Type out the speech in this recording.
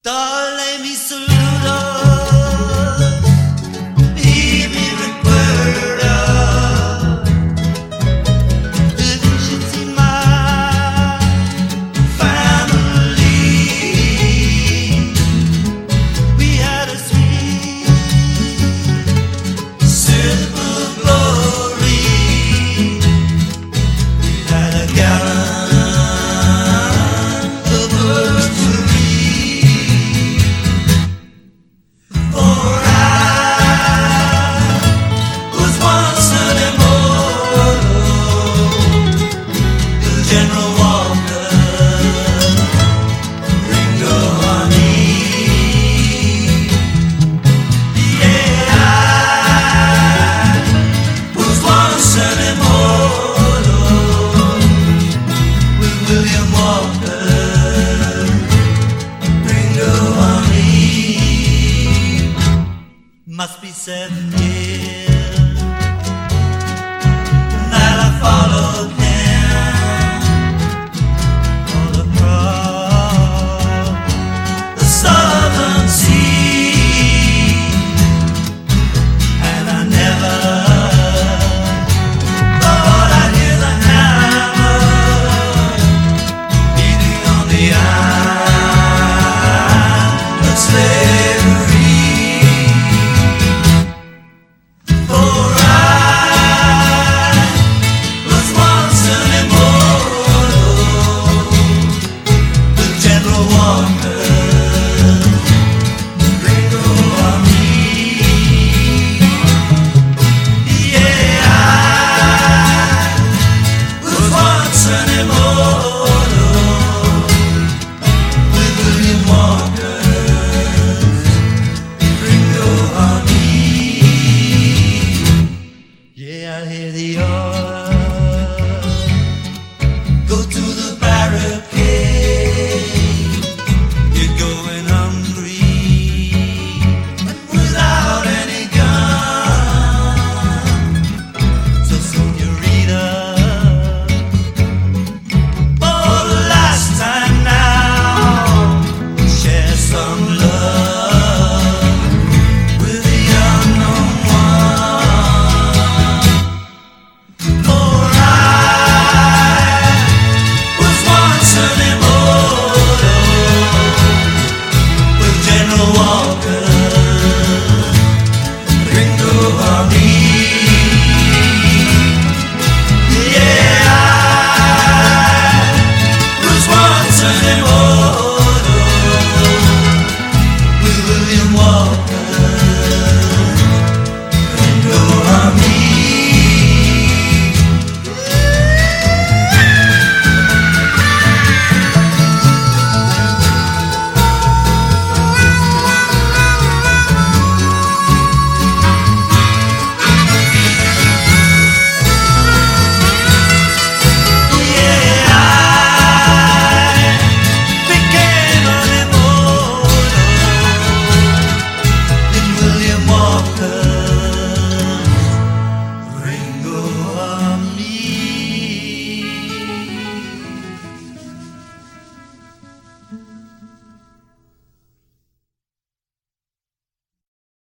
Dale mi saludo y mi recuerdo de visions in my family. We had a sweet, simple glory. We had a gallant anniversary. General Walker, Ringo Honey. Yeah, I was once an immortal with William Walker, Ringo Honey. Must be 7 years that I followed him. Slave.